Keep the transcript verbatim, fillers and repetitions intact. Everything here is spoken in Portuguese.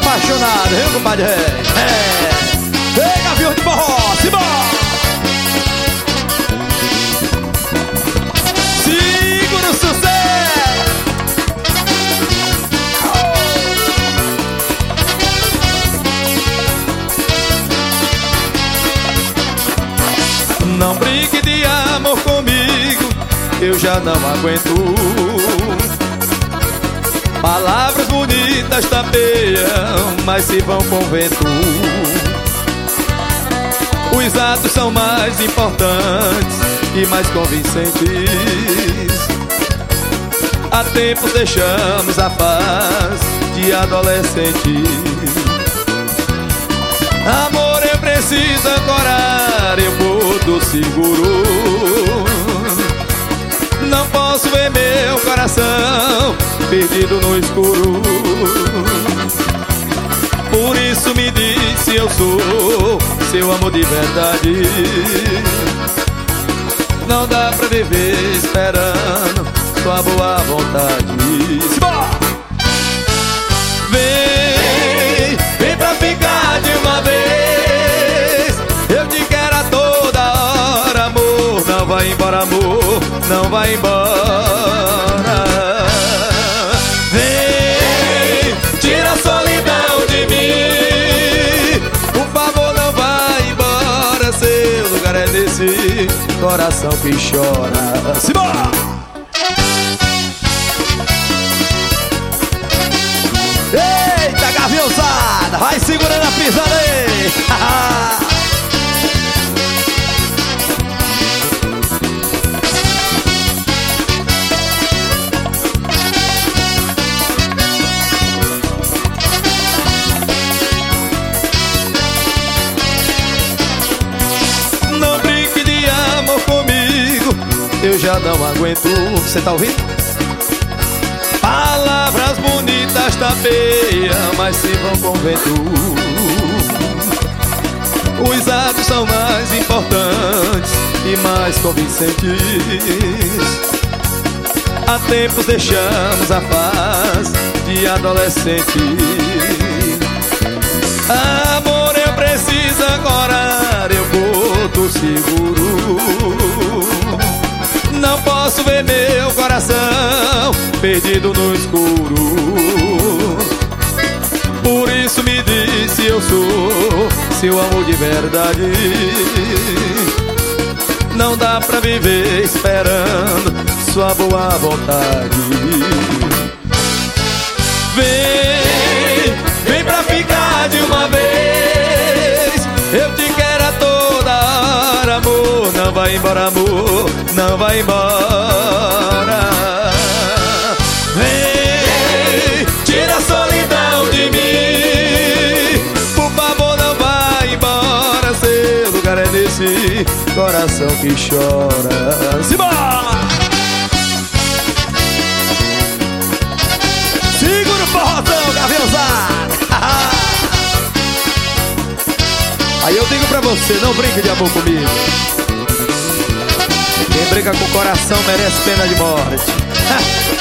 apaixonado, viu, compadre? É. Ei, gavião de forró, simbora! Segura o sucesso! Não brinque de amor comigo, eu já não aguento. Palavras bonitas tapeiam, mas se vão com vento. Os atos são mais importantes e mais convincentes. Há tempos deixamos a paz de adolescente. Amor, eu preciso ancorar, eu boto seguro. Não posso ver meu coração perdido no escuro. Por isso me diz se eu sou seu amor de verdade. Não dá pra viver esperando sua boa vontade. Vem, vem pra ficar de uma vez. Eu te quero a toda hora, amor. Não vai embora, amor, não vai embora. Vem, tira a solidão de mim. Por favor, não vai embora. Seu lugar é desse coração que chora. Simbora! Eita, gaviãozada, vai segurando a pisada aí. Não brinque de amor comigo, eu já não aguento. Você tá ouvindo? Palavras bonitas tapeiam, mas se vão com vento. Os atos são mais importantes e mais convincentes. Há tempos deixamos a paz de adolescente. Amor, eu preciso agora, eu boto seguro. Não posso ver meu coração perdido no escuro. Por isso me diz se eu sou seu amor de verdade. Não dá pra viver esperando sua boa vontade. Vem, vem pra ficar de uma vez. Eu te quero a toda hora, amor. Não vai embora, amor, não vai embora. Vem, tira a solidão de mim. Por favor, não vai embora. Seu lugar é nesse coração que chora. Simbora! Segura o forrozão, gaviãozada. Aí eu digo pra você, não brinque de amor comigo. Quem brinca com o coração merece pena de morte.